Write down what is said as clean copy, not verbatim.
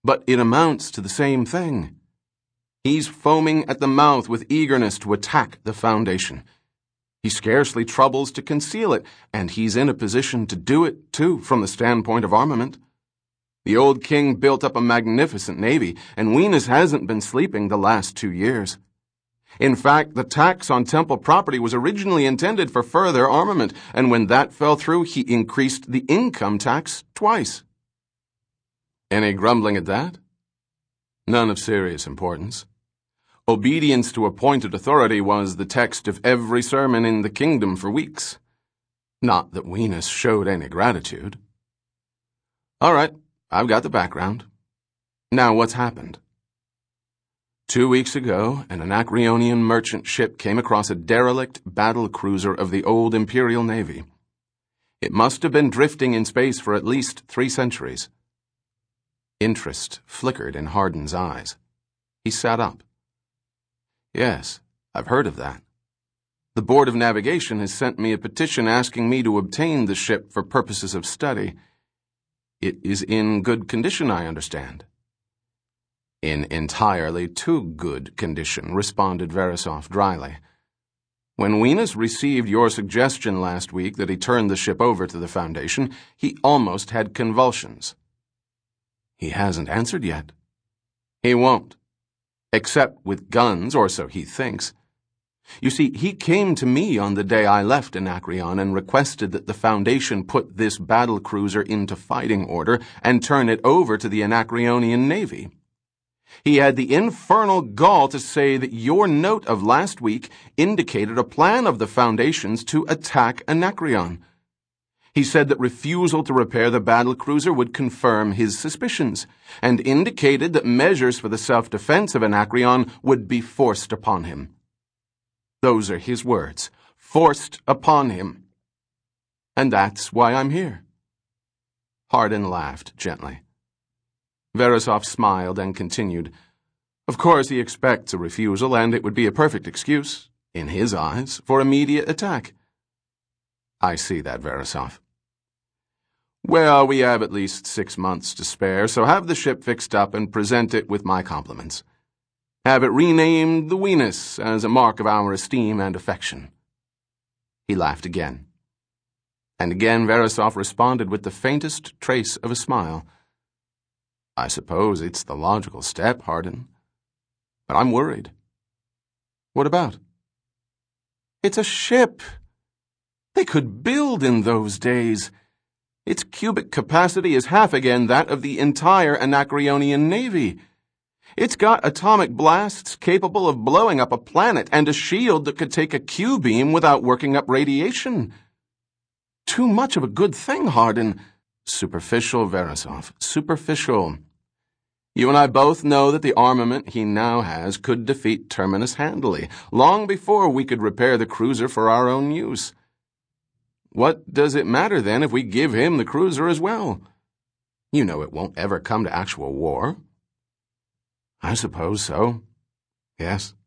but it amounts to the same thing. He's foaming at the mouth with eagerness to attack the Foundation. He scarcely troubles to conceal it, and he's in a position to do it, too, from the standpoint of armament. The old king built up a magnificent navy, and Venus hasn't been sleeping the last 2 years. In fact, the tax on temple property was originally intended for further armament, and when that fell through, he increased the income tax twice. Any grumbling at that? None of serious importance. Obedience to appointed authority was the text of every sermon in the kingdom for weeks. Not that Venus showed any gratitude. All right, I've got the background. Now what's happened? 2 weeks ago, an Anacreonian merchant ship came across a derelict battle cruiser of the old Imperial Navy. It must have been drifting in space for at least 3 centuries. Interest flickered in Hardin's eyes. He sat up. Yes, I've heard of that. The Board of Navigation has sent me a petition asking me to obtain the ship for purposes of study. It is in good condition, I understand. In entirely too good condition, responded Verisov dryly. When Venus received your suggestion last week that he turn the ship over to the Foundation, he almost had convulsions. He hasn't answered yet. He won't. Except with guns, or so he thinks. You see, he came to me on the day I left Anacreon and requested that the Foundation put this battle cruiser into fighting order and turn it over to the Anacreonian Navy. He had the infernal gall to say that your note of last week indicated a plan of the Foundation's to attack Anacreon. He said that refusal to repair the battlecruiser would confirm his suspicions, and indicated that measures for the self-defense of Anacreon would be forced upon him. Those are his words, forced upon him. And that's why I'm here. Hardin laughed gently. Verisov smiled and continued. Of course he expects a refusal, and it would be a perfect excuse, in his eyes, for immediate attack. I see that, Verisov. Well, we have at least 6 months to spare, so have the ship fixed up and present it with my compliments. Have it renamed the Venus as a mark of our esteem and affection. He laughed again. And again Verisov responded with the faintest trace of a smile. I suppose it's the logical step, Hardin. But I'm worried. What about? It's a ship. They could build in those days. Its cubic capacity is half again that of the entire Anacreonian Navy. It's got atomic blasts capable of blowing up a planet and a shield that could take a Q-beam without working up radiation. Too much of a good thing, Hardin. Superficial, Verisov. Superficial. You and I both know that the armament he now has could defeat Terminus handily, long before we could repair the cruiser for our own use. What does it matter, then, if we give him the cruiser as well? You know it won't ever come to actual war. I suppose so. Yes.